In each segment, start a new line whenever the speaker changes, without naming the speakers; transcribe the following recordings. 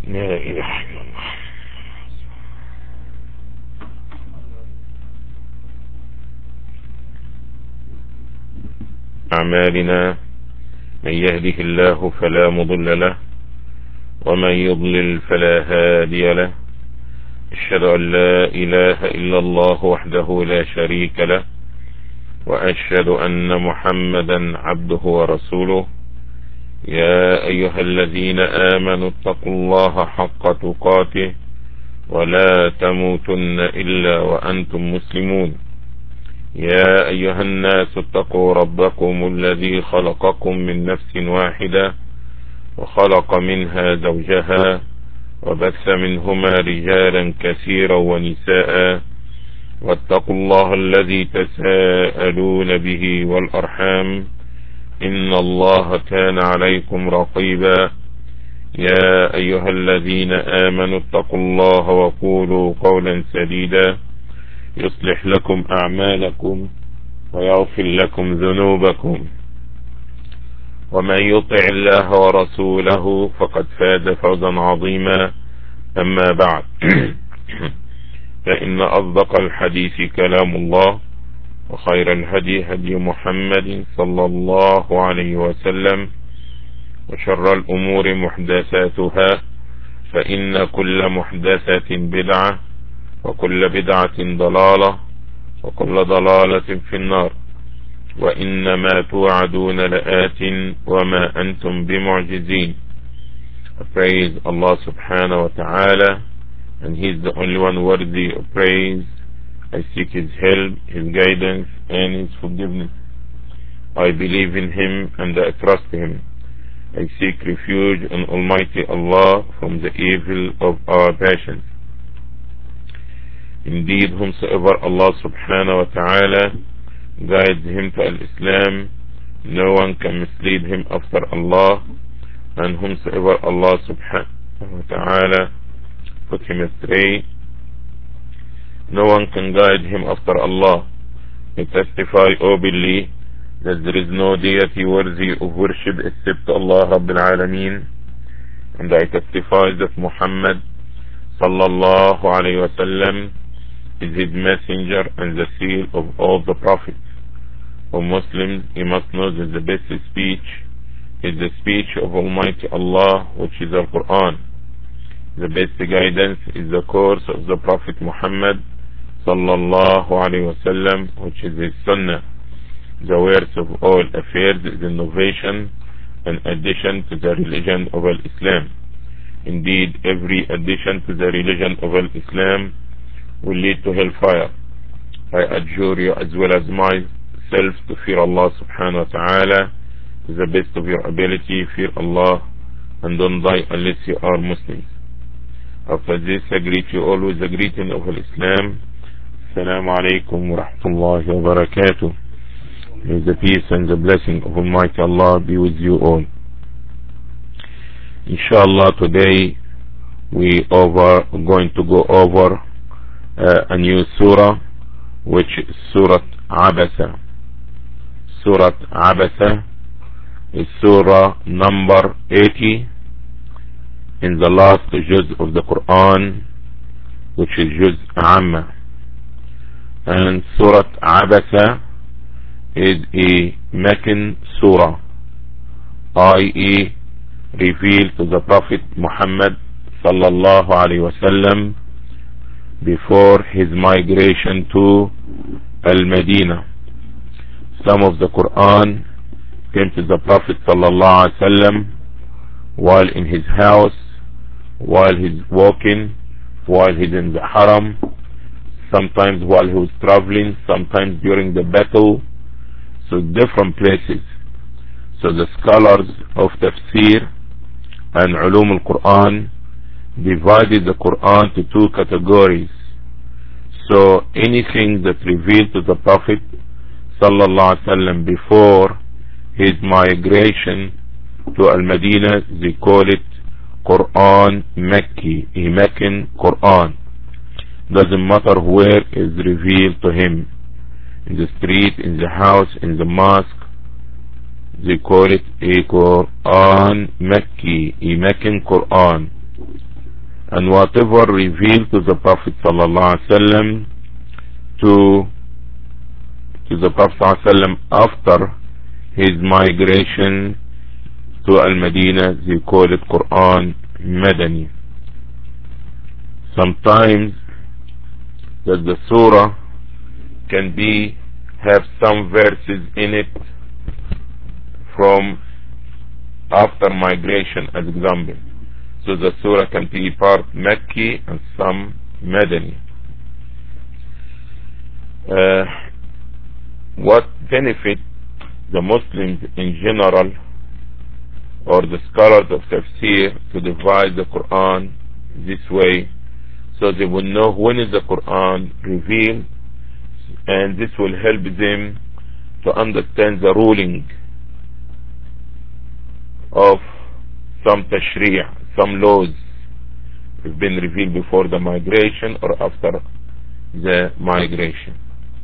لا إله إلا الله. أعمالنا من يهده الله فلا مضل له ومن يضلل فلا هادي له. أشهد أن لا إله إلا الله وحده لا شريك له، وأشهد أن محمدا عبده ورسوله. يا أيها الذين آمنوا اتقوا الله حق تقاته ولا تموتن إلا وأنتم مسلمون. يا أيها الناس اتقوا ربكم الذي خلقكم من نفس واحدة وخلق منها زوجها وبث منهما رجالا كثيرا ونساء، واتقوا الله الذي تساءلون به والأرحام إن الله كان عليكم رقيبا. يا أيها الذين آمنوا اتقوا الله وقولوا قولا سديدا يصلح لكم أعمالكم ويغفر لكم ذنوبكم، ومن يطع الله ورسوله فقد فاز فوزا عظيما. أما بعد فإن أصدق الحديث كلام الله، وخير الهدي هدي محمد صلى الله عليه وسلم، وشر الأمور محدثاتها، فإن كل محدثة بدعة، وكل بدعة ضلالة، وكل ضلالة في النار. وإنما توعدون لآت وما أنتم بمعجزين. I praise Allah subhanahu wa ta'ala, and He is the only one worthy of praise. I seek His help, His guidance, and His forgiveness. I believe in Him and I trust Him. I seek refuge in Almighty Allah from the evil of our passions. Indeed, whomsoever Allah subhanahu wa ta'ala guides him to al-Islam, no one can mislead him after Allah, and whomsoever Allah subhanahu wa ta'ala put him astray, no one can guide him after Allah. I testify openly that there is no deity worthy of worship except Allah Rabbil Alameen, and I testify that Muhammad sallallahu alayhi wa sallam is his messenger and the seal of all the prophets. O Muslims, you must know that the best speech is the speech of Almighty Allah, which is the Quran. The best guidance is the course of the Prophet Muhammad sallallahu alayhi wa sallam, which is his sunnah. The worst of all affairs is innovation and addition to the religion of Islam. Indeed, every addition to the religion of Islam will lead to hellfire. I adjure you as well as myself to fear Allah subhanahu wa ta'ala to the best of your ability. Fear Allah and don't die unless you are Muslims. After this, I greet you all with the greeting of Islam. Assalamu alaikum wa rahmatullahi wa barakatuh. May the peace and the blessing of Almighty Allah be with you all. Inshallah, today we are going to go over a new surah, which is Surah Abasa. Surah Abasa is surah number 80 in the last juz of the Quran, which is Juz Amma. And Surah Abasa is a Meccan surah, i.e. revealed to the Prophet Muhammad sallallahu alaihi wasallam before his migration to Al-Madinah. Some of the Quran came to the Prophet sallallahu alaihi wasallam while in his house, while he's walking, while he's in the haram, sometimes while he was traveling, sometimes during the battle, so different places. So the scholars of tafsir and ulum al-Quran divided the Quran to two categories. So anything that revealed to the Prophet sallallahu alaihi wasallam before his migration to Al-Madinah, they call it Quran Makki, a Meccan Quran. Doesn't matter where is revealed to him, in the street, in the house, in the mosque, they call it a Quran Makki, a Meccan Quran. and whatever revealed to the Prophet sallallahu alaihi wasallam to the Prophet sallallahu alaihi wasallam after his migration to Al-Madinah, they call it Quran Madani. Sometimes that the surah can have some verses in it from after migration, as example. So the surah can be part Makki and some Madani. What benefit the Muslims in general or the scholars of tafsir to divide the Quran this way, so they will know when is the Quran revealed, and this will help them to understand the ruling of some tashri', some laws have been revealed before the migration or after the migration.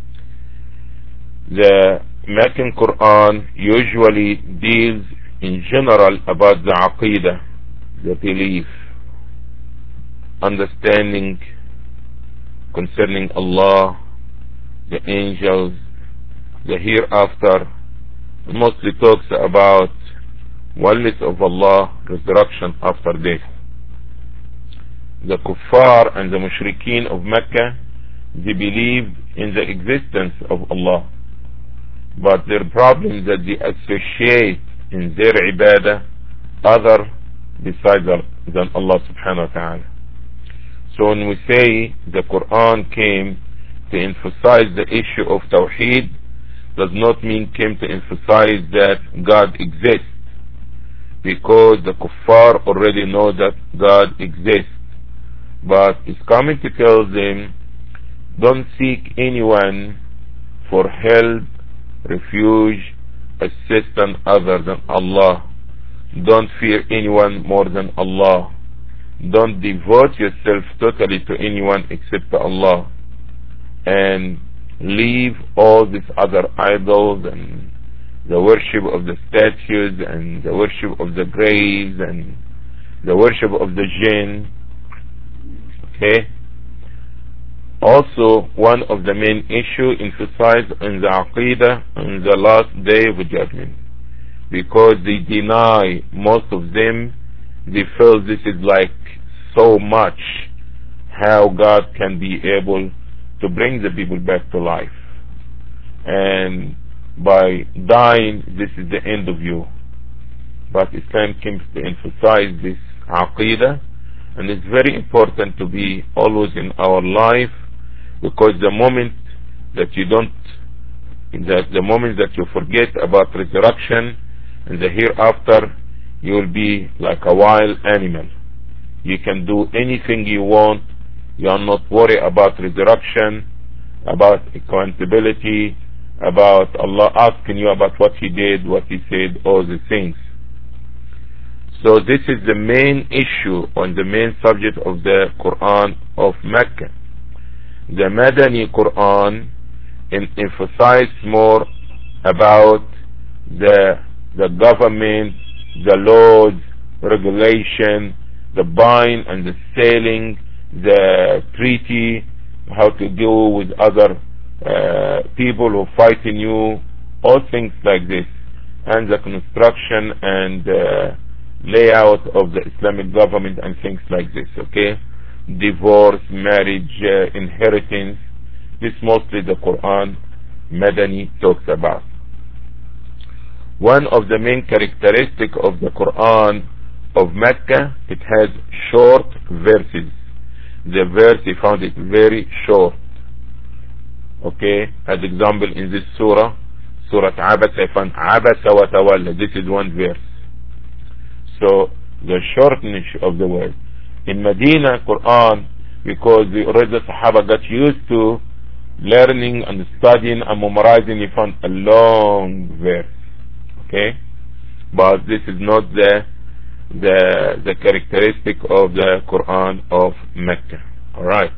The Meccan Quran usually deals in general about the aqidah, the belief, understanding concerning Allah, the angels, the hereafter. It mostly talks about oneness of Allah, resurrection after death. The kuffar and the mushrikeen of Mecca, they believed in the existence of Allah, but their problem is that they associate in their ibadah other besides than Allah subhanahu wa ta'ala. So when we say the Quran came to emphasize the issue of Tawheed, does not mean came to emphasize that God exists, because the kuffar already know that God exists, but it's coming to tell them, don't seek anyone for help, refuge, assistance other than Allah. Don't fear anyone more than Allah. Don't devote yourself totally to anyone except to Allah, and leave all these other idols and the worship of the statues and the worship of the graves and the worship of the jinn. Okay. Also, one of the main issue emphasized in the Aqidah on the last day of judgment, because they deny, most of them, they feel this is like so much, how God can be able to bring the people back to life, and by dying this is the end of you. But Islam comes to emphasize this Aqidah, and it's very important to be always in our life, because the moment that you the moment that you forget about resurrection and the hereafter, you will be like a wild animal. You can do anything you want. You are not worried about resurrection, about accountability, about Allah asking you about what He did, what He said, all the things. So this is the main issue on the main subject of the Quran of Mecca. The Madani Quran emphasizes more about the government, the laws, regulation, the buying and the selling, the treaty, how to deal with other people who fight in you, all things like this, and the construction and layout of the Islamic government and things like this. Okay, divorce, marriage, inheritance. This mostly the Quran Madani talks about. One of the main characteristics of the Quran of Mecca, it has short verses. The verse, he found it very short. Okay, as example in this surah, Surah Abasa, I found Abasa wa Tawalla. This is one verse. So the shortness of the word. In Medina Quran, because the already Sahaba got used to learning and studying and memorizing, you found a long verse. Okay, but this is not the characteristic of the Quran of Mecca. All right.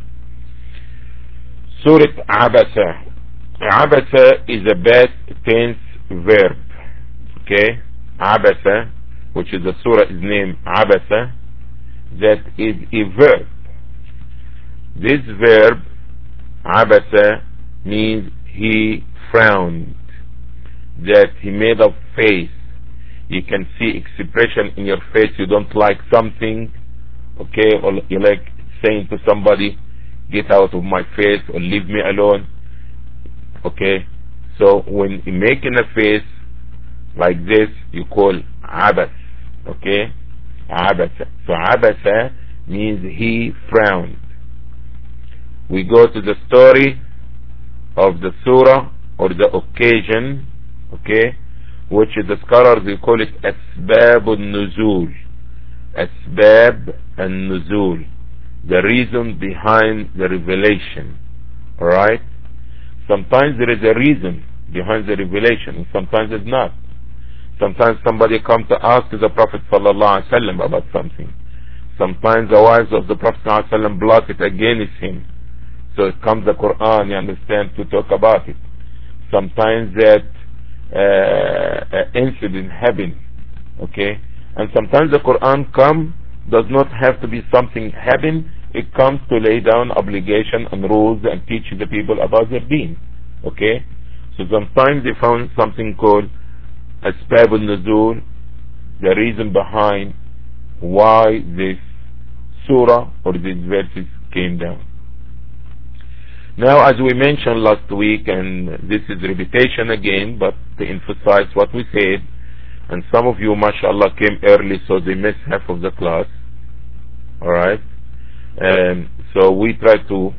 Surah Abasa. Abasa is a past tense verb. Okay, Abasa, which is the surah is named Abasa, that is a verb. This verb, abasa, means he frowned, that he made a face. You can see expression in your face. You don't like something, okay, or you like saying to somebody, get out of my face or leave me alone, okay. So when you making a face like this, you call abas, okay, abasa. So abasa means he frowned. We go to the story of the surah or the occasion, okay, which the scholars they call it asbab al-nuzul. Asbab al-nuzul, the reason behind the revelation. Alright? Sometimes there is a reason behind the revelation, and sometimes it's not. Sometimes somebody comes to ask the Prophet ﷺ about something. Sometimes the wives of the Prophet ﷺ block it against him. So it comes the Quran, you understand, to talk about it. Sometimes that incident happen, okay? And sometimes the Quran does not have to be something happen. It comes to lay down obligation and rules and teach the people about their deen, okay? So sometimes they found something called asbab al-nuzul, the reason behind why this surah or these verses came down. Now, as we mentioned last week, and this is repetition again, but to emphasize what we said, and some of you, mashallah, came early, so they missed half of the class. Alright? So we try to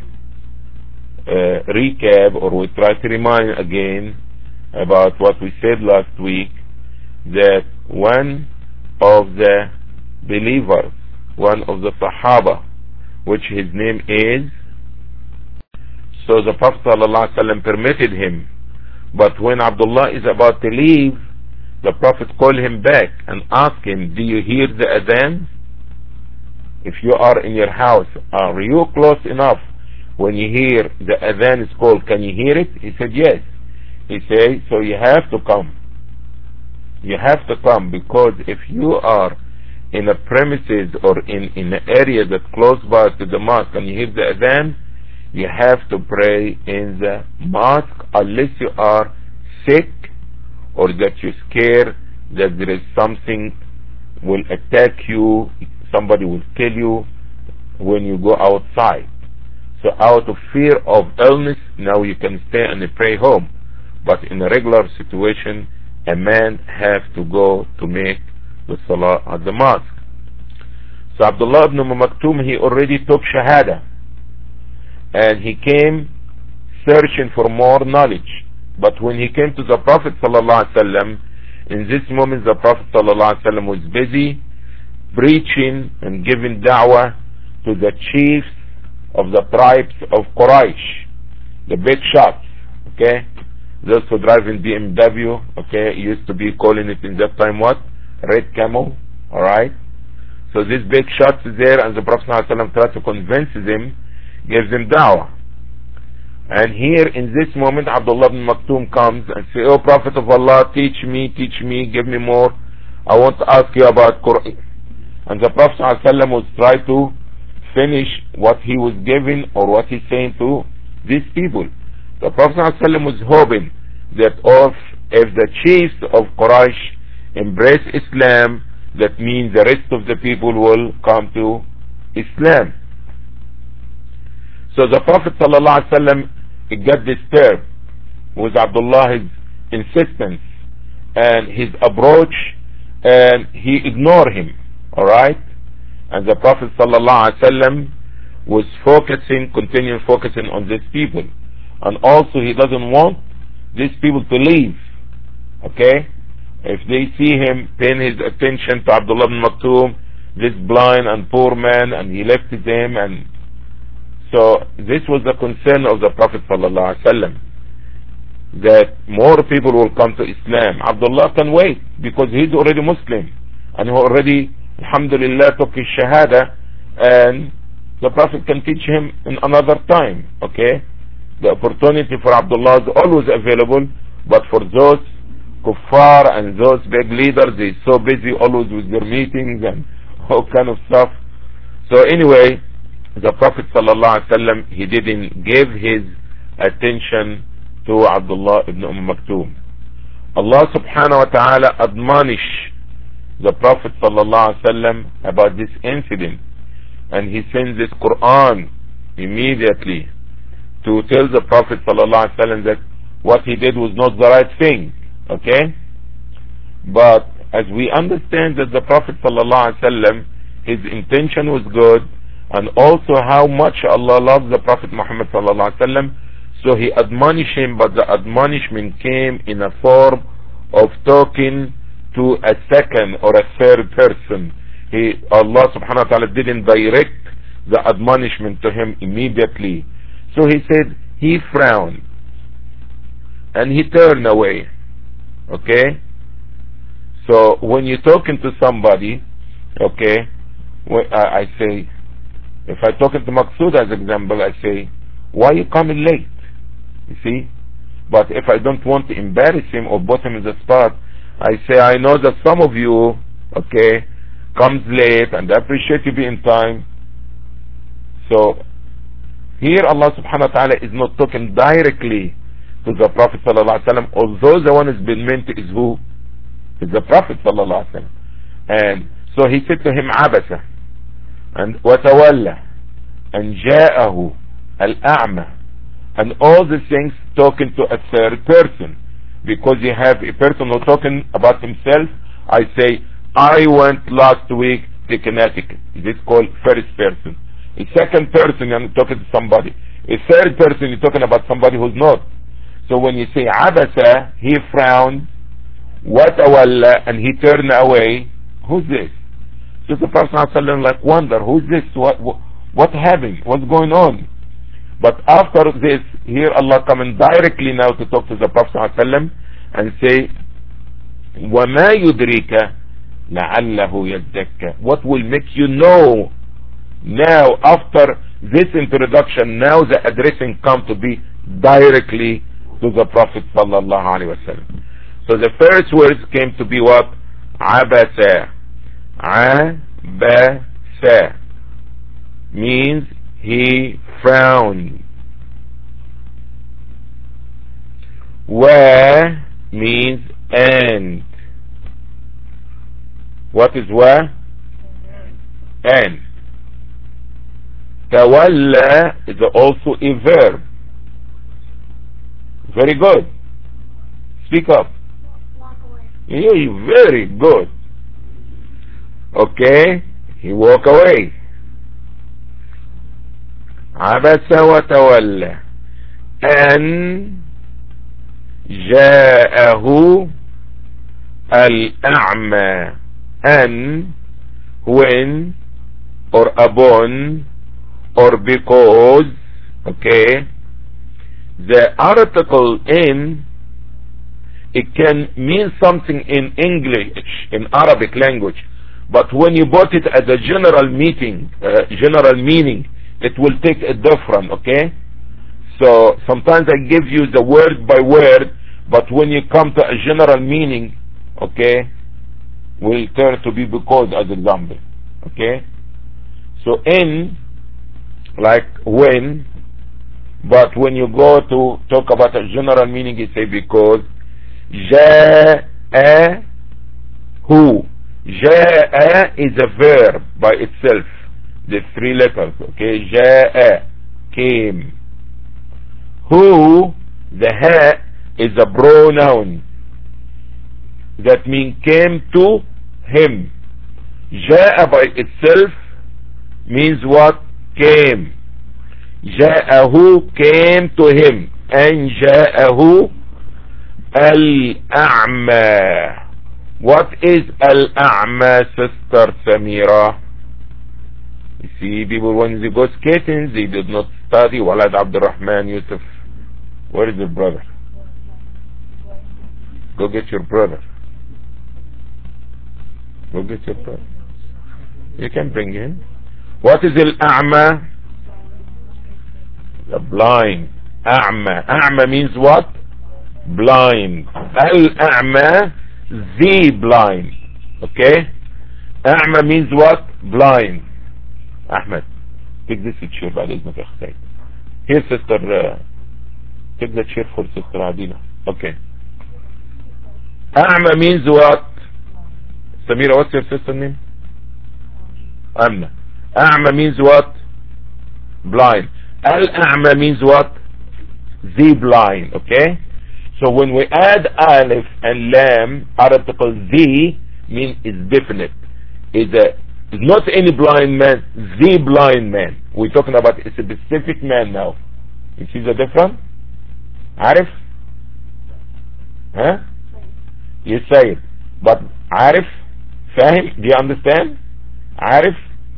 recap, or we try to remind again about what we said last week, that one of the believers, one of the Sahaba, which his name is, so the Prophet ﷺ permitted him, but when Abdullah is about to leave, the Prophet called him back and asked him, do you hear the adhan? If you are in your house, are you close enough when you hear the adhan is called, can you hear it? He said yes. He said, so you have to come. You have to come, because if you are in a premises or in an area that's close by to the mosque and you hear the adhan, you have to pray in the mosque unless you are sick or that you're scared that there is something will attack you, somebody will kill you when you go outside. So out of fear of illness, now you can stay and pray home. But in a regular situation, a man has to go to make the salah at the mosque. So Abdullah ibn Maktoum, he already took shahada, and he came searching for more knowledge. But when he came to the Prophet ﷺ, in this moment the Prophet ﷺ was busy preaching and giving da'wah to the chiefs of the tribes of Quraysh, the big shots, okay? Those who drive in BMW, okay, used to be calling it in that time what? Red camel, alright? So this big shots is there, and the Prophet ﷺ tried to convince them, gives them da'wah. And here in this moment Abdullah ibn Maktoum comes and says, oh Prophet of Allah, teach me, give me more. I want to ask you about Quran. And the Prophet ﷺ was trying to finish what he was giving or what he's saying to these people. The Prophet ﷺ was hoping that if the chiefs of Quraysh embrace Islam, that means the rest of the people will come to Islam. So the Prophet ﷺ got disturbed with Abdullah's insistence and his approach, and he ignored him, alright? And the Prophet ﷺ was continuing focusing on these people. And also he doesn't want these people to leave, okay? If they see him paying his attention to Abdullah ibn Maktoum, this blind and poor man, and he left them, and so this was the concern of the Prophet ﷺ, that more people will come to Islam. Abdullah can wait because he's already Muslim and he already, alhamdulillah, took his shahada, and the Prophet can teach him in another time, okay? The opportunity for Abdullah is always available, but for those kuffar and those big leaders, they're so busy always with their meetings and all kind of stuff. So anyway, the Prophet ﷺ, he didn't give his attention to Abdullah ibn Maktoum. Allah subhanahu wa ta'ala admonished the Prophet ﷺ about this incident, and he sends this Quran immediately to tell the Prophet ﷺ that what he did was not the right thing. Okay? But as we understand that the Prophet ﷺ, his intention was good, and also how much Allah loves the Prophet Muhammad ﷺ, so he admonished him, but the admonishment came in a form of talking to a second or a third person. Allah subhanahu wa ta'ala didn't direct the admonishment to him immediately. So he said, he frowned and he turned away. Okay? So when you're talking to somebody, okay, I say, if I'm talking to Maqsood as example, I say, why are you coming late? You see? But if I don't want to embarrass him or put him in the spot, I say, I know that some of you, okay, comes late and I appreciate you being time. So here Allah subhanahu wa ta'ala is not talking directly to the Prophet sallallahu alaihi wasallam, although the one who's been meant is who? Is the Prophet sallallahu alaihi wasallam. And so he said to him, Abasa and watawalla and ja'ahu al-a'ma, and all these things talking to a third person, because you have a person who's talking about himself. I say, I went last week to Connecticut. This is called first person. A second person, you're talking to somebody. A third person, you're talking about somebody who's not. So when you say Abasa, he frowned, watawalla, and he turned away, who's this? So the Prophet ﷺ like wonder, who's this? What happened? What's going on? But after this, here Allah coming directly now to talk to the Prophet ﷺ and say, وَمَا يُدْرِيكَ لَعَلَّهُ يَزَّكَّى. What will make you know now, after this introduction, now the addressing come to be directly to the Prophet sallallahu alaihi wasallam. So the first words came to be what? Abasa. Abasa means he frowned. Wa means and. What is wa? And. Tawalla is also a verb. Very good. Speak up.
Walk away.
You're very good. Okay, he walk away. Abasa wa tawalla an ja'ahu al-a'ma. An, when, or upon, or because. Okay, the article in, it can mean something in English, in Arabic language, but when you put it as a general meaning, it will take a different. Okay, so sometimes I give you the word by word, but when you come to a general meaning, okay, will turn to be because as example. Okay, so in, like when, but when you go to talk about a general meaning, you say because. Ja'a who. Ja'a is a verb by itself, the three letters. Okay, Ja'a, came. Who, the ha, is a pronoun that means came to him. Ja'a by itself means what? Came. Ja'ahu, came to him. And ja'ahu al-a'ma. What is al-a'ma, Sister Samira? You see, people when they go skating, they did not study. Walad Abdurrahman Yusuf. Where is your brother? Go get your brother. Go get your brother. You can bring him. What is al-a'ma? The blind. A'ma. A'ma means what? Blind. Al-a'ma, the blind. Okay? A'ma means what? Blind. Ahmed, take this chair بعد إذنك يا أخي. Here sister, take the chair for sister Adina. Okay. أعمى means what? Samira, what's your sister name? Amna. أعمى means what? Blind. Al-A'ma means what? The blind. Okay? So when we add alif and lam, article the means is definite. Is not any blind man, the blind man. We're talking about a specific man now. You see the difference? Arif? Huh? You say it. But Arif? Fahim? Do you understand? Arif?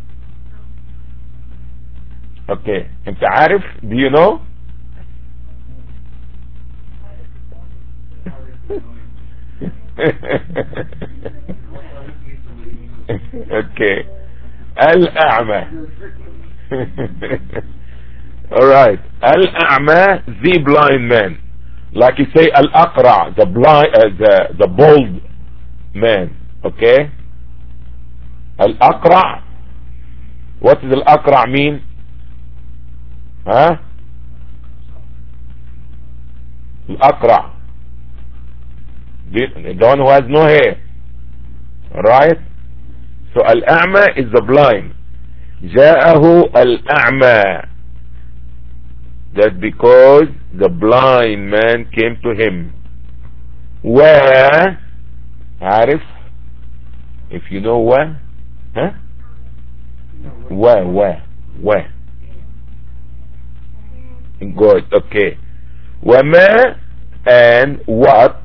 Okay. انت عارف? Do you know? Okay. Al-A'ma. Alright. Al-A'ma, the blind man. Like you say Al-Aqra, the blind, the bald man. Okay? Al-Aqra. What does Al-Aqra mean? Huh? Al-Aqra. The one who has no hair. Right? So Al-A'ma is the blind. جاءه الأعمى. That because the blind man came to him. Where? عارف? If you know where? Huh? Where? Good, okay. وما and what?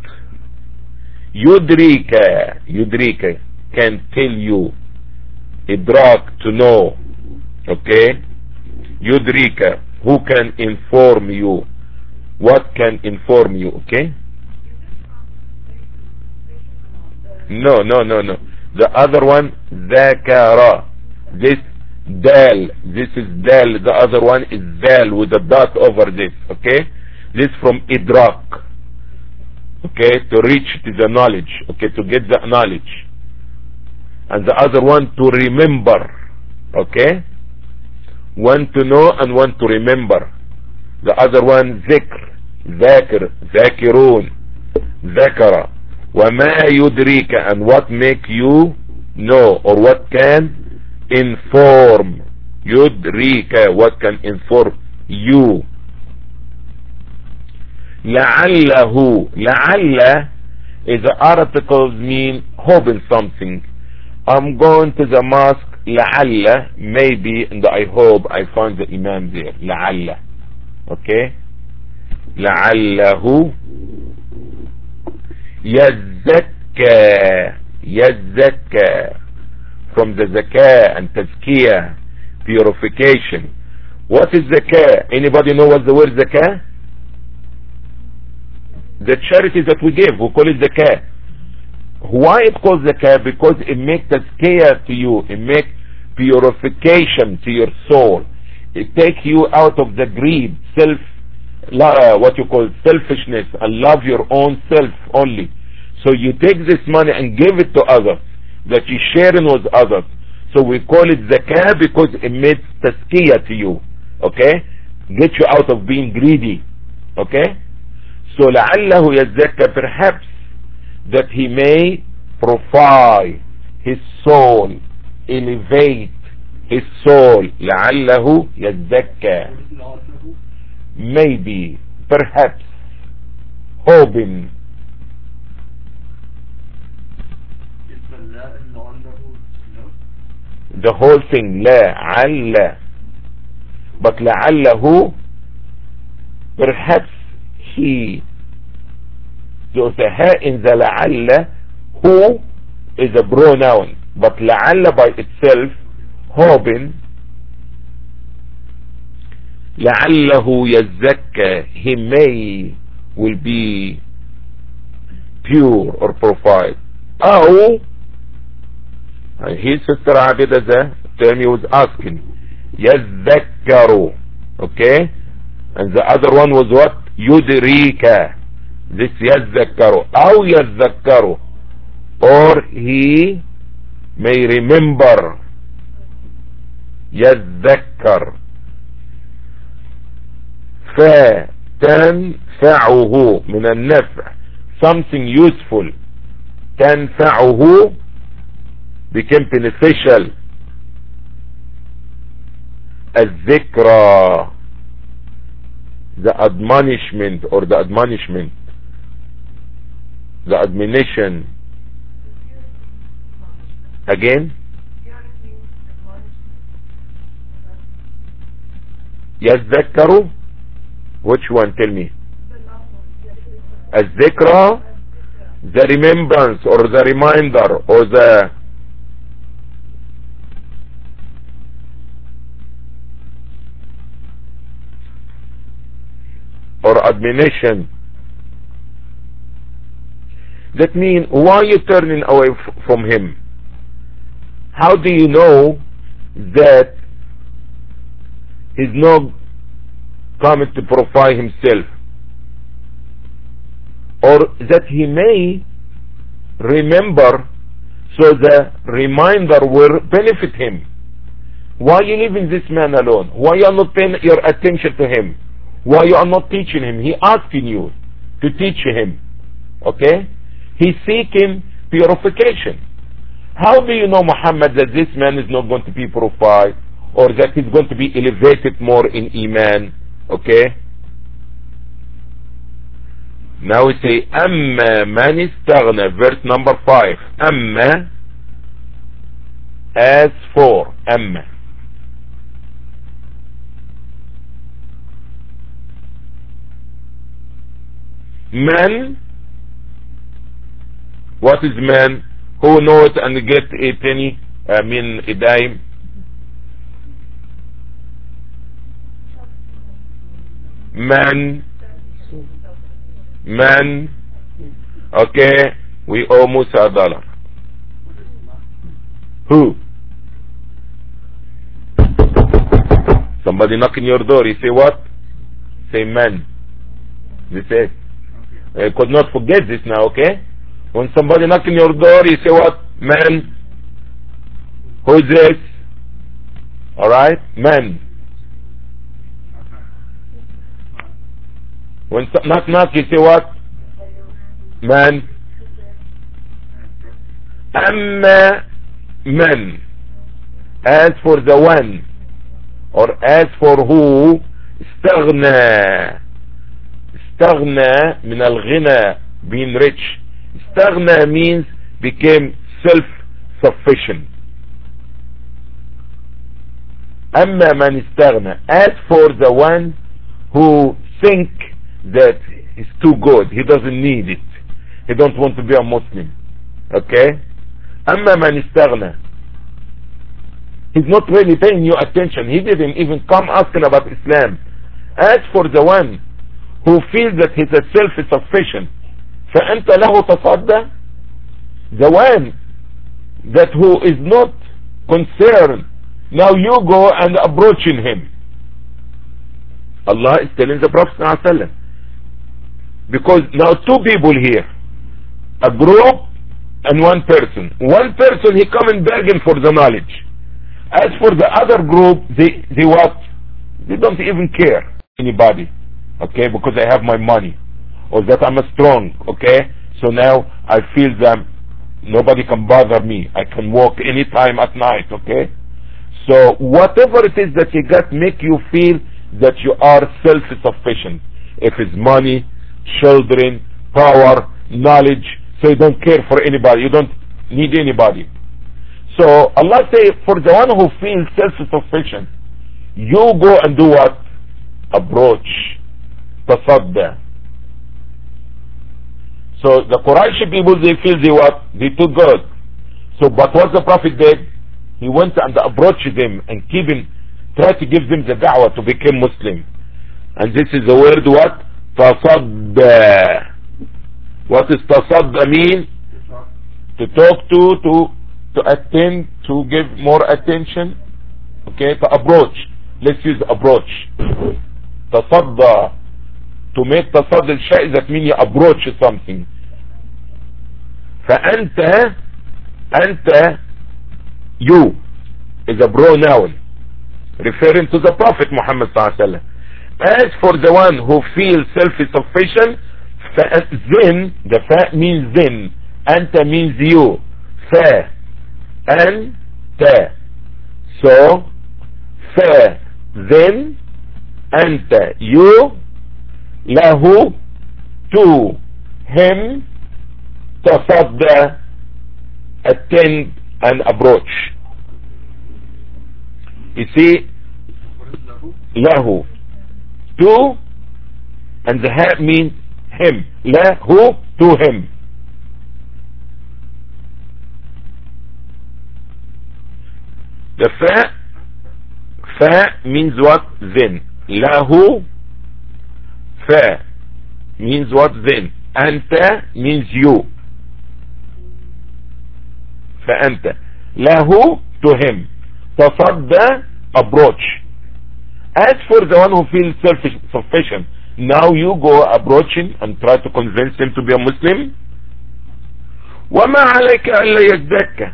يدريك can tell you. إدراك, to know. Okay? يدريك, who can inform you. What can inform you, okay? No. The other one, ذكر. This dal, this is dal. The other one is dal with a dot over this, okay? This from idrak. Okay, to reach to the knowledge, okay, to get the knowledge. And the other one to remember, okay? One to know and one to remember. The other one ذكر, ذاكر, ذاكرون, ذكر. وما يدريك, and what make you know, or what can inform. يدريك, what can inform you. لعله, لعل is the articles mean hoping something. I'm going to the mosque, لعل, maybe, and I hope I find the imam there. لعل, okay? لعله يزكى, يزكى, from the zakah and tazkiyah, purification. What is zakah? Anybody know what the word zakah? The charities that we give, we call it zakah. Why it called zakah? Because it makes tazkiyah to you, it makes purification to your soul. It takes you out of the greed, what you call selfishness, and love your own self only. So you take this money and give it to others, that you sharing with others. So we call it zakah because it makes tazkiyah to you, okay? Get you out of being greedy, okay? So لعله يزكى, perhaps that he may purify his soul, elevate his soul. لعله يزكى, maybe, perhaps, hoping. The whole thing, لا عل, but لعله, perhaps he. So the ha in the لعل, who is a pronoun, but لعل by itself, hoping. لعله يزكى, he may, will be pure or purified. أو, and his sister Abida, the term he was asking, يذكر, okay? And the other one was what? يدريك. This يذكر, أو يذكر, or he may remember. يذكر. فتنفعه من النفع something useful. تنفعه became beneficial. الذكرى the admonishment or the admonishment, the admonition. Again, يذكر. Which one? Tell me. الذكرى, the remembrance or the reminder or the or admonition. That means, why are you turning away from him? How do you know that he's not coming to purify himself, or that he may remember, so the reminder will benefit him? Why are you leaving this man alone? Why you are not paying your attention to him? Why you are not teaching him? He asking you to teach him. Okay? He's seeking purification. How do you know, Muhammad, that this man is not going to be purified, or that he's going to be elevated more in Iman? Okay? Now we say, أما من استغنى, verse number 5. أما, as for, أما. Man, what is man? Who know it and get a penny? A dime? Man. Okay, we owe Musa $1. Who? Somebody knocking your door. You say what? Say man. You say. I could not forget this now, okay? When somebody knocking your door, you say what? Man. Who is this? Alright? Man. When knock, you say what? Man. Amma man. As for the one, or as for who, استغنى. استغنى من الغنى, being rich. استغنى means became self-sufficient. أما من استغنى, as for the one who think that is too good, he doesn't need it, he don't want to be a Muslim. Okay? أما من استغنى, he's not really paying you attention, he didn't even come asking about Islam. As for the one who feels that he's a self-sufficient, فأنت له تصدى, the one that who is not concerned, now you go and approaching him. Allah is telling the Prophet ﷺ, because now two people here, a group and one person. One person, he come and begging for the knowledge. As for the other group, they what? They don't even care anybody, okay, because I have my money, or that I'm strong, okay, so now I feel that nobody can bother me, I can walk anytime at night, okay. So whatever it is that you got, make you feel that you are self-sufficient. If it's money, children, power, knowledge, so you don't care for anybody, you don't need anybody. So Allah say, for the one who feels self-sufficient, you go and do what? Approach. Tasadda. So the Quraysh people, they feel they what? They too good. So but what the Prophet did, he went and approached them and try to give them the da'wah to become Muslim. And this is the word what? Tasadda. What does tasadda mean? To talk to attend, to give more attention. Okay, to approach. Let's use approach. Tasadda. To make tasadda al-shay, that means you approach something. فأنت, you is a pronoun. referring to the Prophet Muhammad sallallahu alaihi wasallam. As for the one who feels self-sufficient, then the fa means then, anta means you, fa, anta. So, fa, then, anta, you, lahu, to him, tasadda, attend and approach. You see, lahu, to, and the ha means him, lahu, to him. The fa means what? Then. Lahu, fa means what? Then. Anta means you. Fa anta. Lahu, to him. Tasadda, approach. As for the one who feels self-sufficient, now you go approaching and try to convince him to be a Muslim. وَمَا عَلَيْكَ أَلَّا يَزَّكَّ.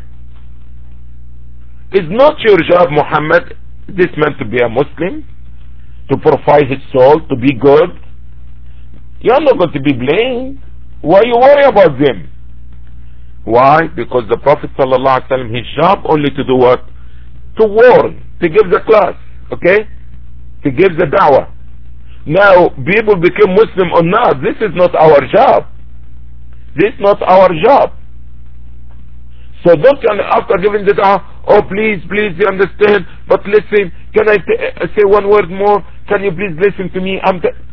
It's not your job, Muhammad, this man to be a Muslim, to purify his soul, to be good. You're not going to be blamed. Why you worry about them? Why? Because the Prophet ﷺ, his job only to do what? To warn, to give the class, okay? To give the da'wah. Now, people become Muslim or not, this is not our job. This is not our job. So don't after giving the da'wah, oh please, you understand, but listen, can I say one word more? Can you please listen to me?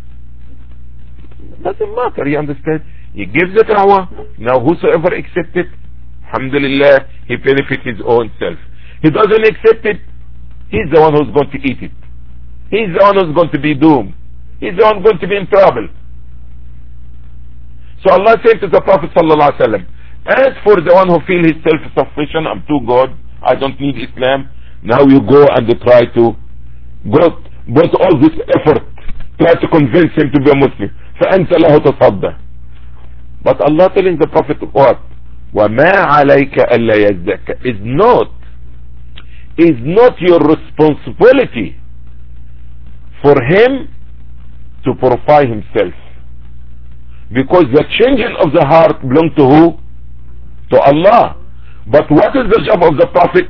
Doesn't matter, you understand? He gives the da'wah, now whosoever accepts it, alhamdulillah, he benefits his own self. He doesn't accept it, he's the one who's going to eat it. He's the one who's going to be doomed. He's the one going to be in trouble. So Allah said to the Prophet sallallahu alaihi wasallam, as for the one who feels he's self-sufficient, I'm too good, I don't need Islam, now you go and try to put all this effort, try to convince him to be a Muslim. فَأَنْتَ لَهُ تَصَدَّى. But Allah telling the Prophet what? وَمَا عَلَيْكَ أَلَّا يَزَّكَّ is not your responsibility for him to purify himself, because the changing of the heart belongs to who? To Allah. But what is the job of the Prophet?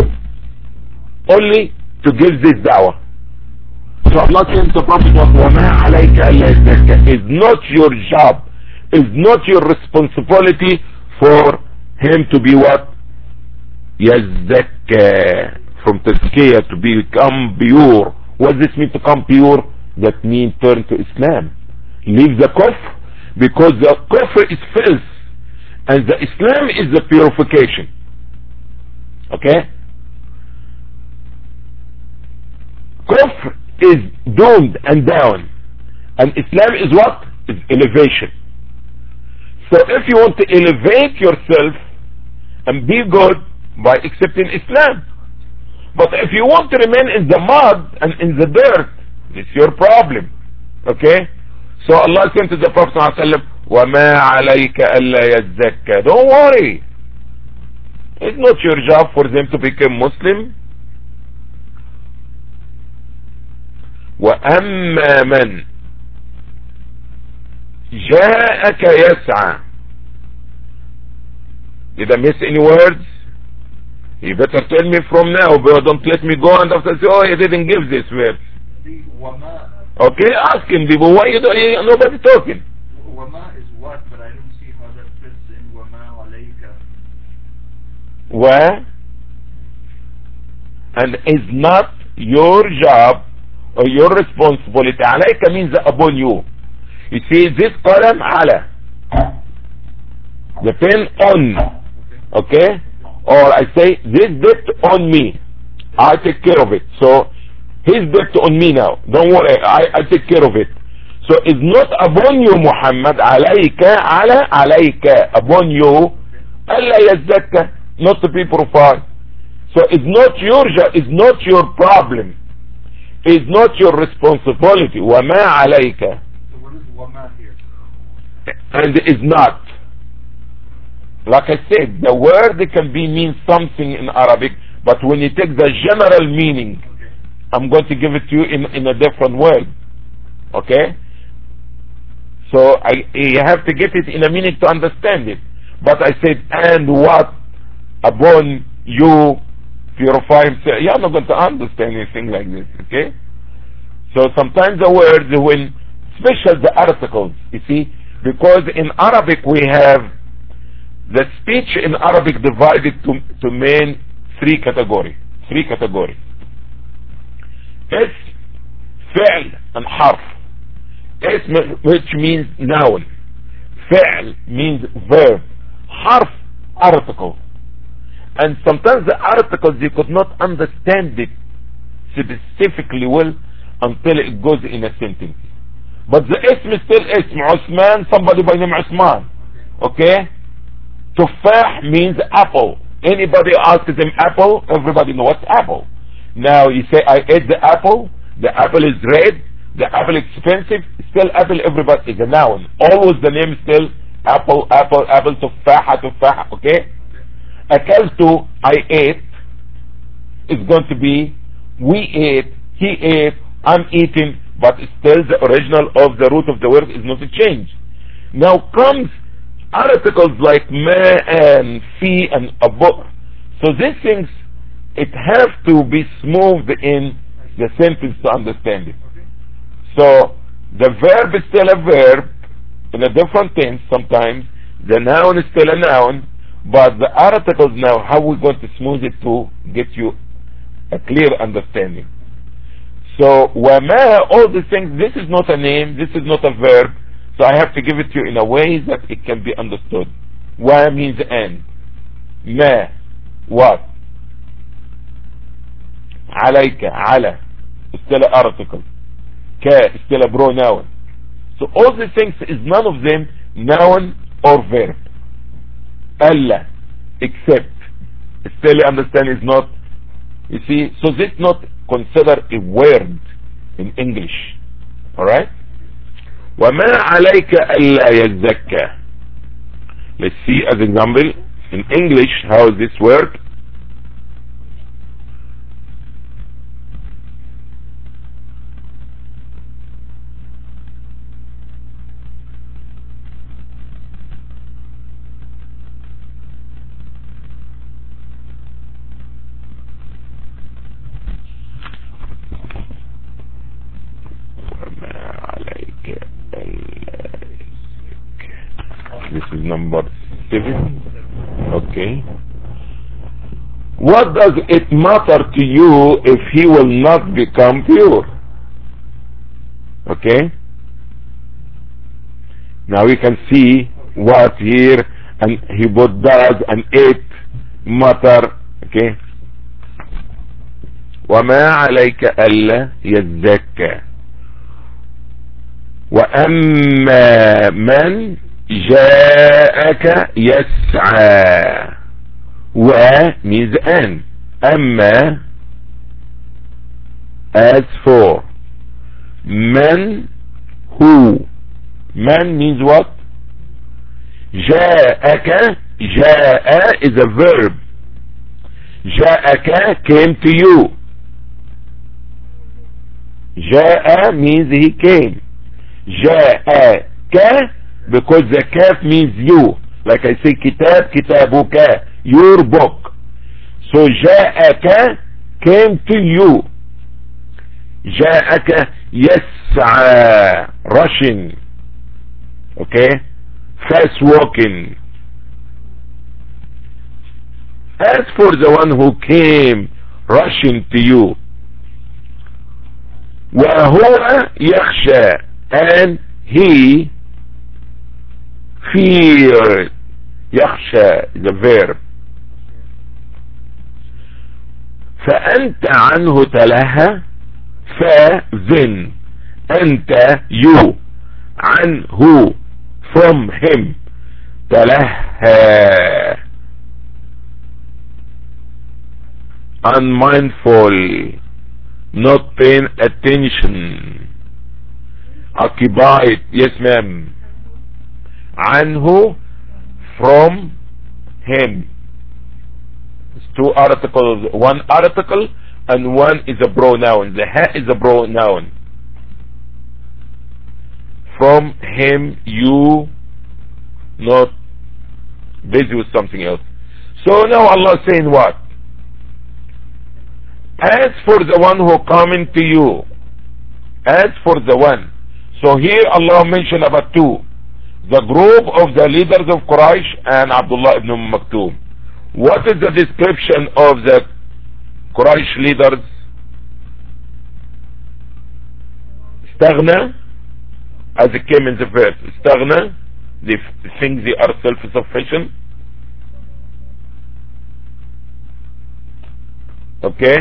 Only to give this da'wah. So Allah says to the Prophet, وَمَا عَلَيْكَ أَلَّا يَزَّكَّ is not your job, is not your responsibility for him to be what? يَزَّكَّ, from tazkiyah, to become pure. What does this mean, to become pure? That means turn to Islam. Leave the kufr, because the kufr is filth, and the Islam is the purification. Okay? Kufr is doomed and down, and Islam is what? Is elevation. So if you want to elevate yourself and be good, by accepting Islam. But if you want to remain in the mud and in the dirt, it's your problem. Okay? So Allah said to the Prophet ﷺ, وَمَا عَلَيْكَ أَلَّا يَزَّكَّ. Don't worry. It's not your job for them to become Muslim. وَأَمَّا مَنْ جَاءَكَ يَسْعَى. Did I miss any words? You better tell me from now, but don't let me go and after say, oh, you didn't give this word. Okay, asking people, why you don't, nobody talking?
Wama is what, but I don't see how that fits in Wama alayka.
Wa, and is not your job or your responsibility. Alayka means upon you. You see this column, ala. The pen on. Okay? Or I say, this debt on me. I take care of it. So, his debt on me now. Don't worry, I take care of it. So, it's not upon you, Muhammad. Alayka, ala, alayka. Upon you. Allah yazdaka. Not to be purified. So, it's not your job. It's not your problem. It's not your responsibility. Wama alayka.
So, what is Wama here?
And it's not. Like I said, the word can be mean something in Arabic, but when you take the general meaning, I'm going to give it to you in a different word. Okay? So you have to get it in a minute to understand it. But I said, and what upon you purify himself. You're not going to understand anything like this. Okay? So sometimes the words, when, especially the articles, you see, because in Arabic we have the speech in Arabic divided to main three categories. اسم, فعل, and حرف. اسم, which means noun. فعل means verb. حرف, article. And sometimes the articles you could not understand it specifically well until it goes in a sentence. But the ism is still ism. Osman, somebody by name Osman. Okay? Tufah means apple. Anybody asks him apple, everybody knows what's apple. Now you say, I ate the apple is red, the apple expensive, still apple, everybody is a noun. Always the name is still apple, tufah, okay? Akaltu, I ate, is going to be, we ate, he ate, I'm eating, but still the original of the root of the word is not a change. Now comes articles like ma and fi and abu. So these things, it has to be smoothed in the sentence to understand it. So the verb is still a verb in a different tense sometimes. The noun is still a noun, but the articles now, how we're going to smooth it to get you a clear understanding. So wama, all these things, this is not a name, this is not a verb, so I have to give it to you in a way that it can be understood. Wa means and. Ma, what? Alayka, ala, still an article. Ka, still a pronoun. So all these things is none of them noun or verb. Allah, except, still understand is not, you see, so this is not considered a word in English. Alright? وَمَا عَلَيْكَ أَلَّا يَزَّكَّى. Let's see as example, in English, how does this work? This is number 7. Okay. What does it matter to you if he will not become pure? Okay. Now we can see what here, and he both does and it matter. Okay. وما عليك ألا يزكى وأما من جاءك يسعى. و means and. أما as for. من who. من means what? جاءك, جاء is a verb. جاءك came to you. جاء means he came. جاءك because the kaf means you, like I say kitab, kitabuka, your book. So جاءك came to you. جاءك يسعى, rushing, okay, fast walking. As for the one who came rushing to you, وهو يخشى, and he feared. يخشى is a verb. فأنت عنه تلهى. then أنت you عنه from him تلهى unmindful, not paying attention, occupied. Yes ma'am. عنه from him. It's two articles, one article and one is a pronoun. The ha is a pronoun. From him, you, not busy with something else. So now Allah is saying what? As for the one who coming to you, as for the one. So here Allah mentioned about two. The group of the leaders of Quraysh and Abdullah ibn Maktoum. What is the description of the Quraysh leaders? Staghna, as it came in the verse. Staghna, they think they are self-sufficient. Okay?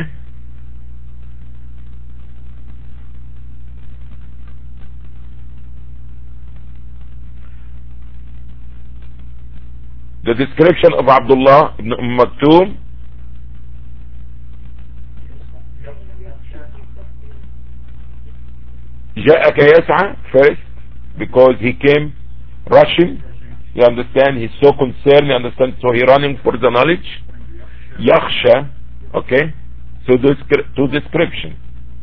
The description of Abdullah ibn Maktoum. جاءك يسعى first, because he came rushing. You understand? He's so concerned. You understand? So he running for the knowledge. Yakhsha. Okay? So to description.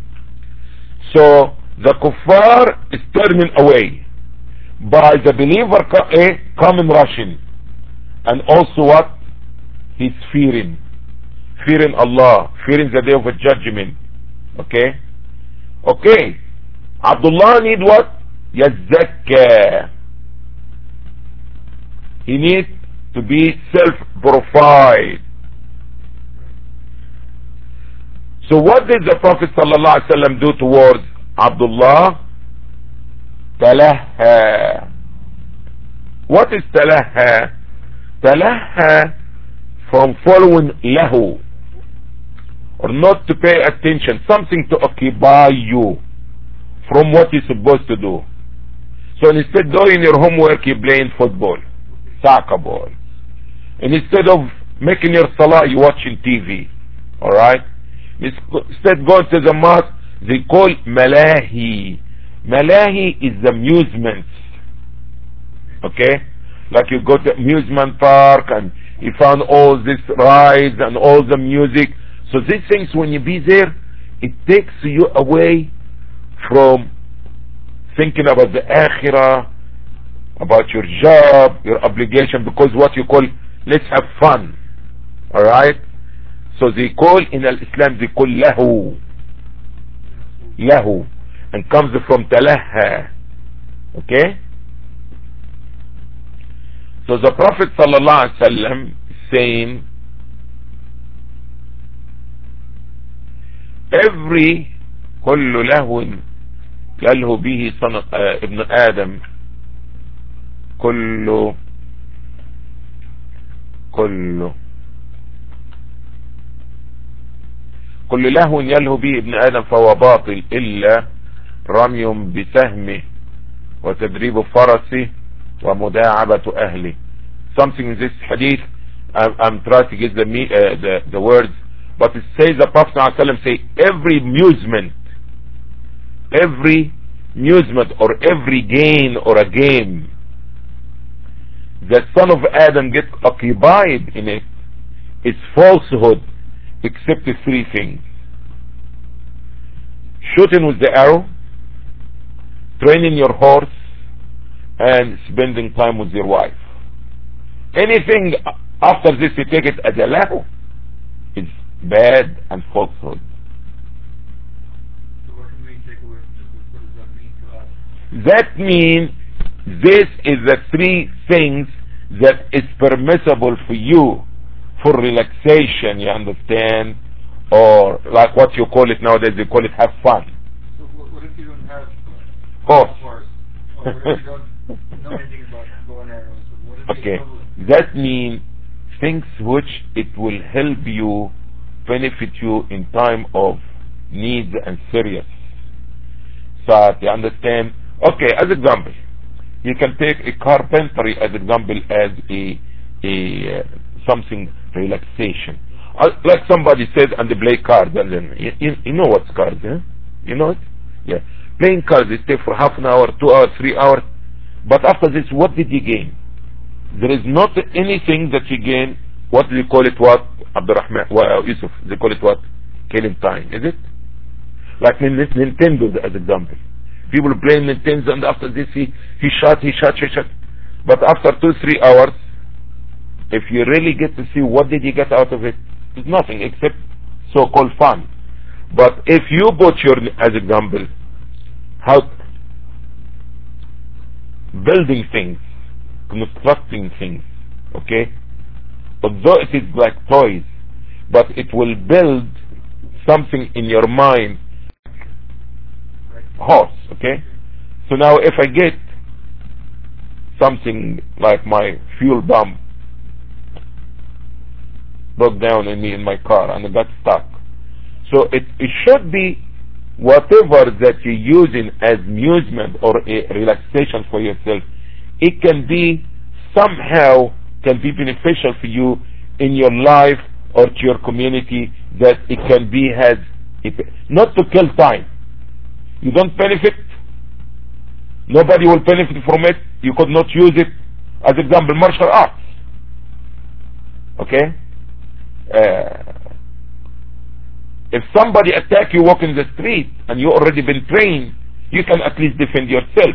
So the kuffar is turning away, by the believer coming rushing. And also what? He's fearing Allah, fearing the day of judgment. Okay? Okay. Abdullah need what? Yazakka. He needs to be self-purified. So what did the Prophet ﷺ do towards Abdullah? Talaha. What is talaha? Talaha, from following lahu, or not to pay attention, something to occupy you from what you're supposed to do. So instead doing your homework, you're playing football, soccer ball. And instead of making your salah, you're watching TV. Alright? Instead going to the mosque, they call malahi. Malahi is amusement. Okay? Like you go to amusement park and you found all these rides and all the music. So these things, when you be there, it takes you away from thinking about the akhirah, about your job, your obligation, because what you call, let's have fun. Alright? So they call, in Islam, they call lahu. Lahu. And comes from talaha. Okay? So the Prophet ﷺ is saying, every كل لهو يلهو به ابن آدم كل لهو يلهو به ابن آدم فهو باطل إلا رمي بسهمه وتدريب فرسه ومداعبة أهله. Something in this hadith, I'm trying to get the words, but it says the Prophet ﷺ say every amusement or every gain or a game that son of Adam gets occupied in it is falsehood, except three things: shooting with the arrow, training your horse, and spending time with your wife. Anything after this you take it as a lahu, it's bad and falsehood.
So what can we take away from this? What does that mean to us?
That means this is the three things that is permissible for you for relaxation, you understand, or like what you call it nowadays, they call it have fun.
So what if you don't have
horse?
Or what if you don't know anything about bow and arrows? What is
Okay,
the
that means things which it will help you, benefit you in time of need and serious. So you understand? Okay, as example, you can take a carpentry as example as a something relaxation. Like somebody says, and they play cards, and then you know what's cards, huh? You know it? Yeah. Playing cards, they stay for half an hour, 2 hours, 3 hours. But after this, what did you gain? There is not anything that you gain. What do you call it? What? Abdurrahman, Yusuf, they call it what? killing time, is it? Like Nintendo as example. People play Nintendo and after this he shot. But after 2-3 hours, if you really get to see what did he get out of it, it's nothing except so-called fun. But if you put your, as example, how building things, constructing things, okay? Although it is like toys, but it will build something in your mind, horse, okay? So now if I get something like my fuel pump broke down in me in my car and I got stuck, so it should be whatever that you're using as amusement or a relaxation for yourself, it can be somehow can be beneficial for you in your life or to your community, that it can be has not to kill time. You don't benefit, nobody will benefit from it, you could not use it. As example, martial arts, okay? If somebody attack you walking the street and you already been trained, you can at least defend yourself.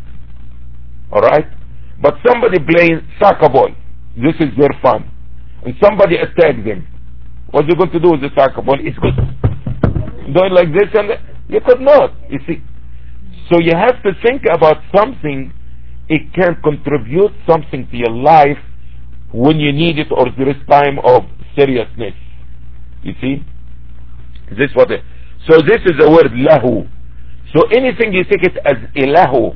Alright? But somebody playing soccer ball, this is their fun, and somebody attacks them, what you going to do with the soccer ball? It's good doing like this, and you could not, you see. So you have to think about something, it can contribute something to your life when you need it or there is time of seriousness, you see. This what it, so this is the word lahu. So anything you take it as ilahu,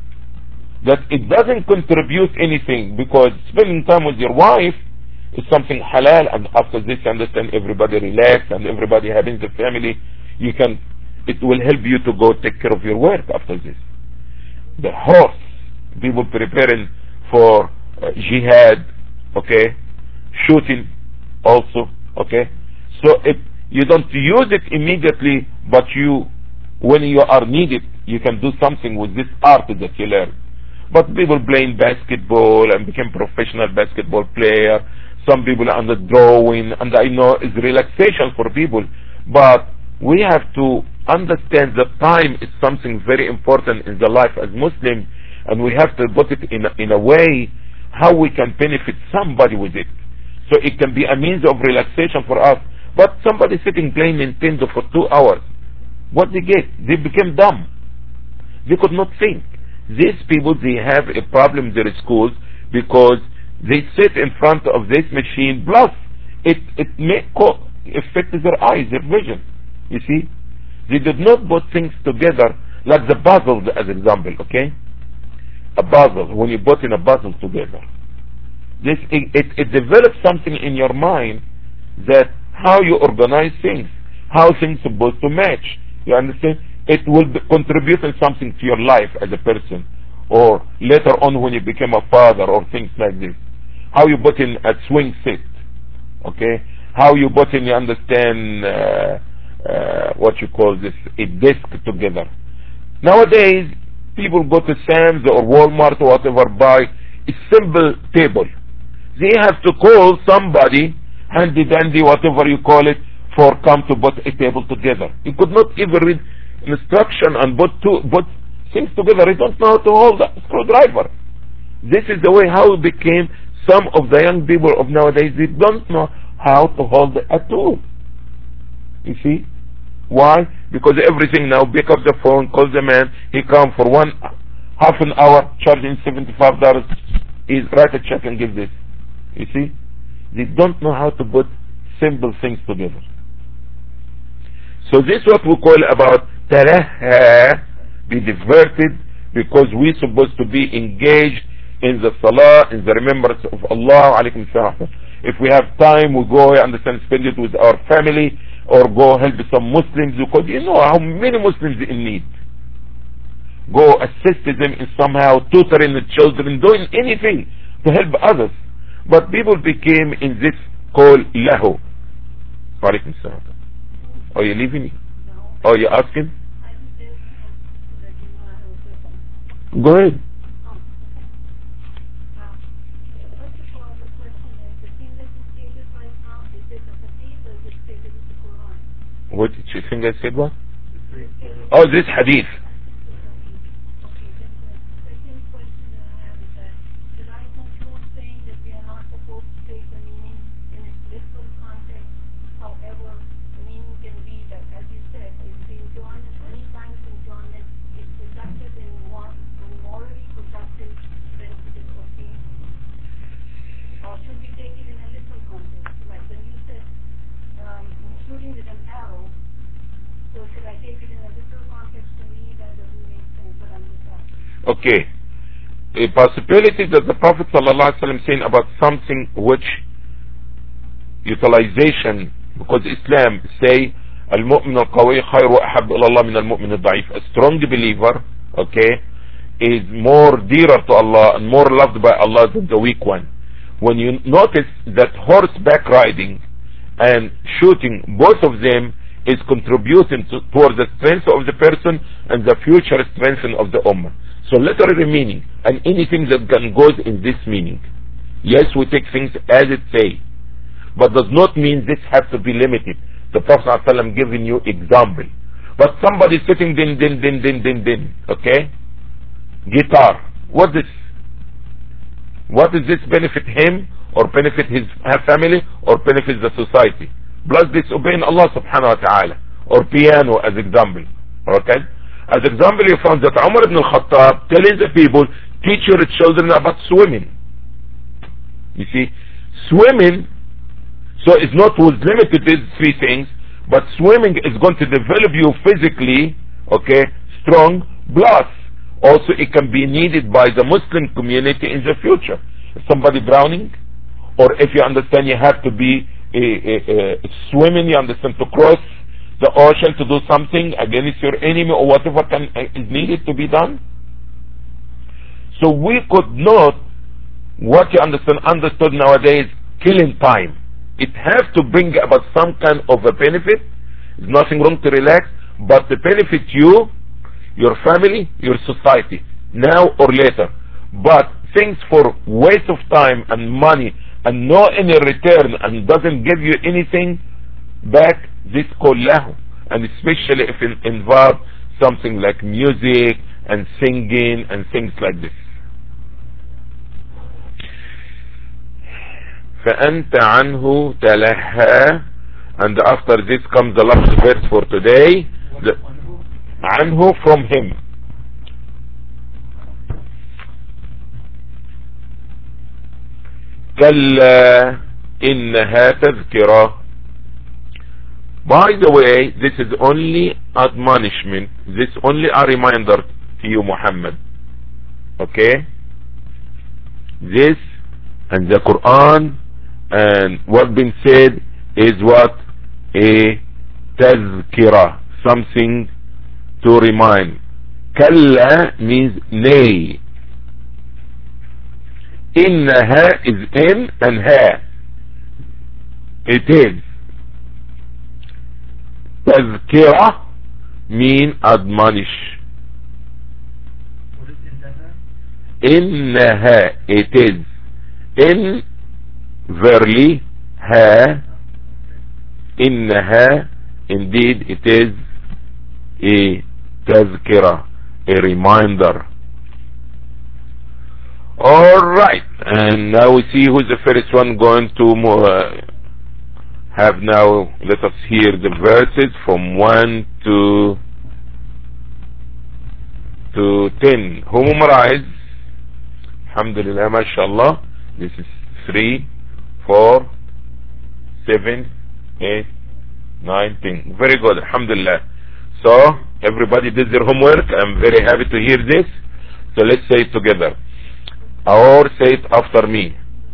that it doesn't contribute anything, because spending time with your wife is something halal, and after this you understand everybody relax and everybody having the family, you can, it will help you to go take care of your work after this. The horse, people preparing for jihad, okay, shooting also, okay. So if you don't use it immediately, but you, when you are needed, you can do something with this art that you learn. But people playing basketball and become professional basketball player, some people are under drawing, and I know it's relaxation for people, but we have to understand that time is something very important in the life as Muslim, and we have to put it in a way how we can benefit somebody with it. So it can be a means of relaxation for us. But somebody sitting playing Nintendo for 2 hours, what they get? They became dumb. They could not think. These people, they have a problem in their schools because they sit in front of this machine, plus it may affect their eyes, their vision. You see? They did not put things together like the puzzles as example, okay? A puzzle, when you put in a puzzle together, this it develops something in your mind, that how you organize things, how things are supposed to match. You understand? It will contribute in something to your life as a person, or later on when you become a father, or things like this. How you put in a swing set, okay? How you put in, you understand, what you call this, a desk together. Nowadays, people go to Sam's or Walmart or whatever, buy a simple table. They have to call somebody, handy dandy, whatever you call it, for come to put a table together. You could not even read instruction and put things together. You don't know how to hold a screwdriver. This is the way how it became. Some of the young people of nowadays, they don't know how to hold a tool. You see? Why? Because everything now, pick up the phone, call the man, he come for half an hour, charging $75, he's write a check and give this. You see? They don't know how to put simple things together. So this is what we call about taraha, be diverted, because we're supposed to be engaged in the salah, in the remembrance of Allah. Alaykum salam. If we have time, we go, understand, spend it with our family, or go help some Muslims, because you know how many Muslims in need. Go assist them in somehow, tutoring the children, doing anything to help others. But people became in this called lahu. Alaykum salam. Are you leaving me? No. Are you asking? Go ahead. What did you think I said? What? Oh, this hadith. Okay, a possibility that the Prophet ﷺ saying about something which utilization, because Islam say المؤمن القوي خير وأحب إلى الله من المؤمن الضعيف. A strong believer, okay, is more dearer to Allah and more loved by Allah than the weak one. When you notice that horseback riding and shooting, both of them is contributing towards the strength of the person and the future strength of the ummah. So literary meaning and anything that can goes in this meaning. Yes, we take things as it say, but does not mean this has to be limited. The Prophet ﷺ giving you example. But somebody sitting din, okay? Guitar. What is this? What does this benefit him or benefit his family or benefit the society? Plus disobeying Allah subhanahu wa ta'ala. Or piano as example. Okay? As example, you found that Umar ibn al-Khattab telling the people, teach your children about swimming. You see, swimming, so it's not was limited to these three things, but swimming is going to develop you physically, okay, strong, plus also it can be needed by the Muslim community in the future. If somebody drowning, or if you understand you have to be swimming, you understand, to cross the ocean to do something against your enemy or whatever is needed to be done. So we could not, what you understood nowadays, killing time. It has to bring about some kind of a benefit. There's nothing wrong to relax, but to benefit you, your family, your society, now or later. But things for waste of time and money and no any return and doesn't give you anything back, this called lahu, and especially if it involves something like music and singing and things like this. فأنت عنه تلهى, and after this comes the last verse for today. عنه, from him. كلا إنها تذكرة. By the way, this is only admonishment. This is only a reminder to you, Muhammad. Okay? This and the Quran and what been said is what? A tazkirah, something to remind. Kalla means nay. Innaha is in and ha. It is. Tazkirah mean admonish.
What is
Innaha, it is. In verily, ha, innaha, indeed it is a tazkirah, a reminder. Alright, and now we see who's the first one going to have now. Let us hear the verses from 1 to 10. Who memorize? Alhamdulillah, mashallah. This is 3, 4, 7, 8, 9, 10. Very good, alhamdulillah. So, everybody did their homework. I'm very happy to hear this. So let's say it together. Or say it after me.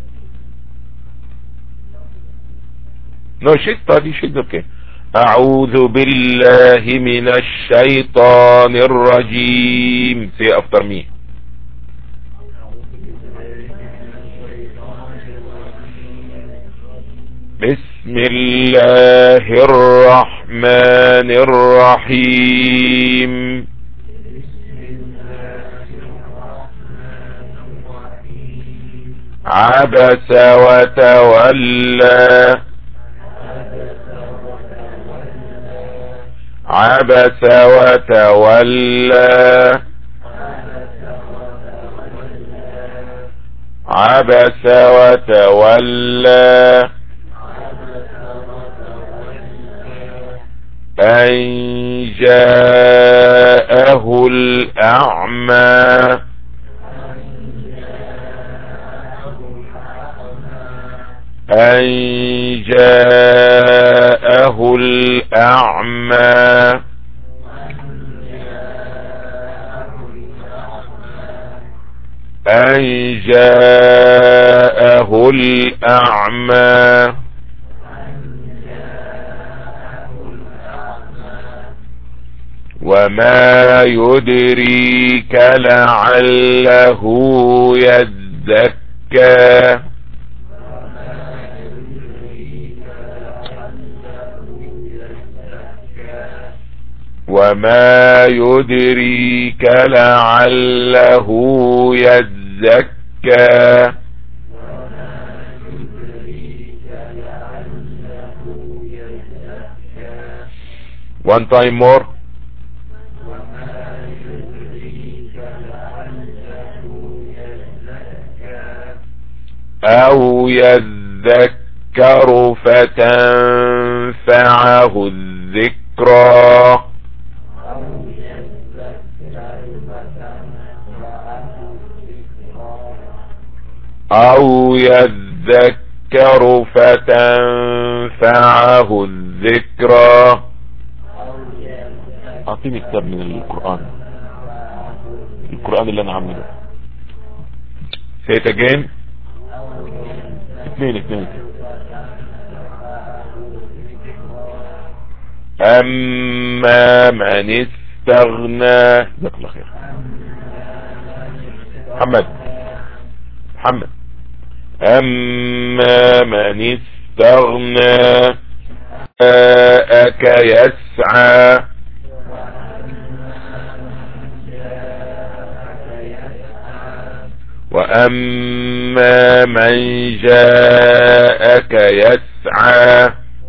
No, she studied, she's okay. أعوذ بالله من الشيطان الرجيم. Say after me. بسم الله الرحمن الرحيم. عبس وتولى عبس وتولى عبس وتولى أن جاءه الأعمى أن جاءه الأعمى أن جاءه الأعمى وما يدريك لعله يزكى وما يدريك لعله يزكى One time more. أو يذكر فتنفعه الذكرى أو يذكر فتنفعه الذكرى. أعطيني كتاب من القرآن اللي أنا عامله. Say it again. اثنين. أما من استغنى. جزاك الله خير. محمد. أما من استغنى جاءك يسعى وأما من جاءك يسعى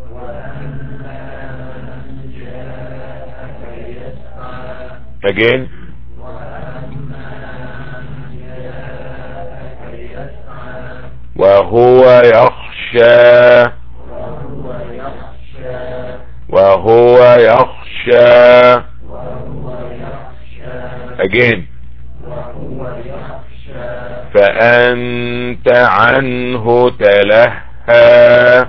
again وهو يخشى again فأنت عنه تلهى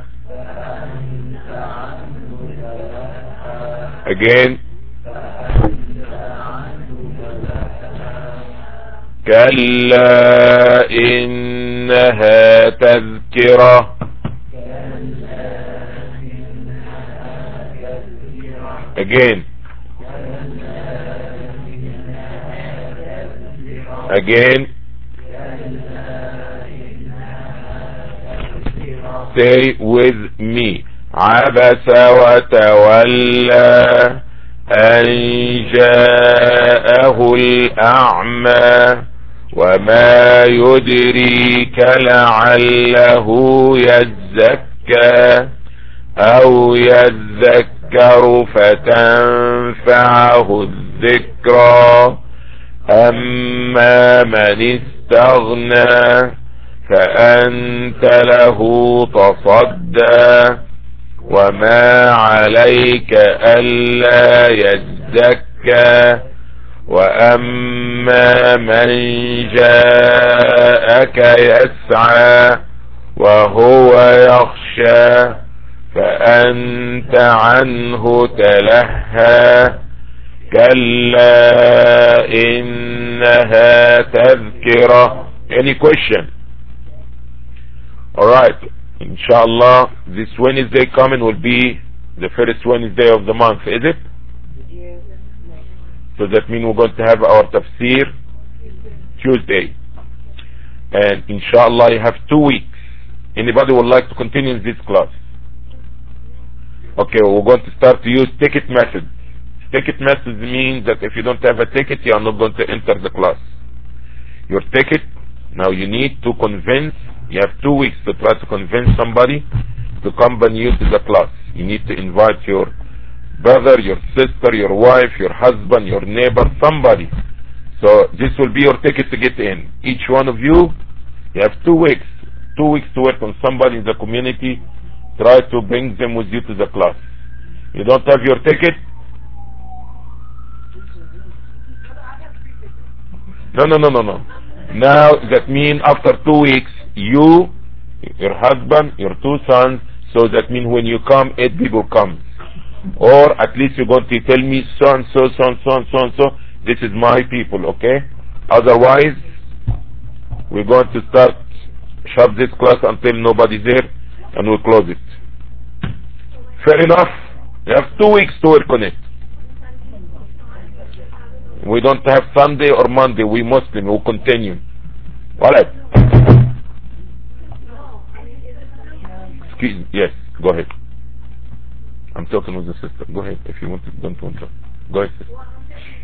again كلا إنها تذكرة again say with me عبس وتولى أن جاءه الأعمى وما يدريك لعله يزكى أو يذكر فتنفعه الذكرى أما من استغنى فأنت له تصدى وما عليك ألا يزكى وأما من جاءك يسعى وهو يخشى فأنت عنه تلهى كلا إنها تذكرة. Any question? Alright, inshallah this Wednesday coming will be the first Wednesday of the month, is it? So that means we're going to have our tafsir Tuesday, and inshallah you have 2 weeks. Anybody would like to continue this class? Okay, we're going to start to use ticket method. Ticket method means that if you don't have a ticket, you are not going to enter the class. Your ticket, now you need to convince, you have 2 weeks to try to convince somebody to come and use the class. You need to invite your brother, your sister, your wife, your husband, your neighbor, somebody. So this will be your ticket to get in. Each one of you have 2 weeks. 2 weeks to work on somebody in the community. Try to bring them with you to the class. You don't have your ticket? No. Now that means after 2 weeks, you, your husband, your 2 sons, so that means when you come, 8 people come. Or at least you're going to tell me so and so, this is my people, okay? Otherwise, we're going to start shut this class until nobody's there and we'll close it. Fair enough? You have 2 weeks to work on it. We don't have Sunday or Monday. We Muslim. We'll continue. Alright. Excuse me. Yes, go ahead. I'm talking with the sister. Go ahead. If you want to, don't want to. Go ahead, sister.